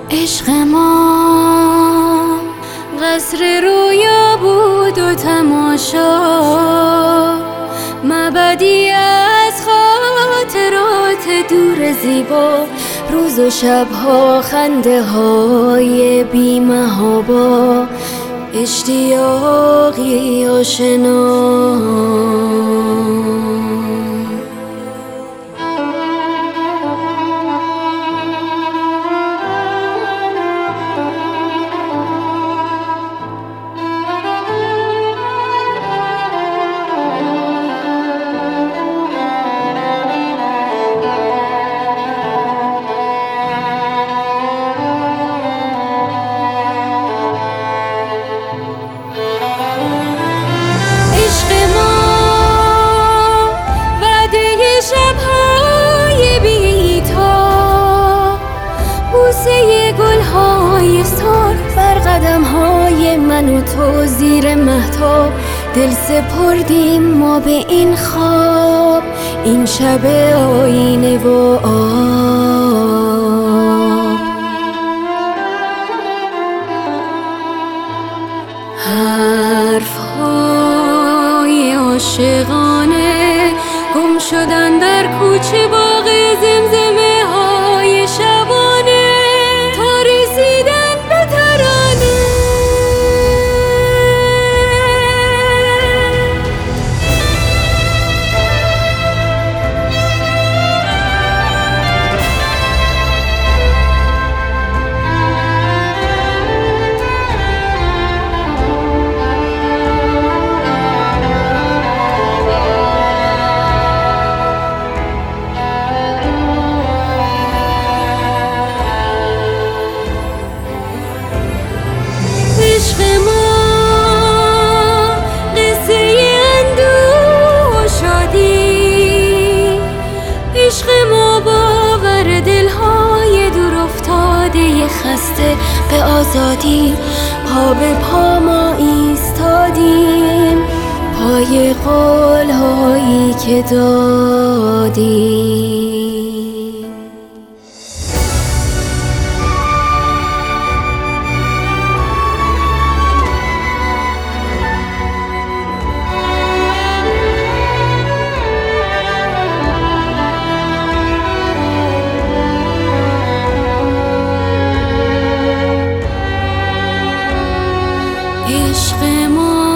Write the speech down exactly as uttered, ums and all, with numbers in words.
عشق ما قصر رویا بود و تماشا، مبدی از خاطرات دور زیبا، روز و شبها خنده های بی محابا، اشتیاقی آشنا. بر قدم های من و تو زیر مهتاب، دل سپردیم ما به این خواب، این شب آینه و آب. حرف های عاشقانه گم شدن در کوچه باغ، زمزمه های شبانه تا رسیدن عشق ما قصه اندوه و شادی، عشق ما باور دلهای دور افتاده خسته به آزادی، پا به پا ما ایستادیم پای قولهایی که دادیم. عشق ما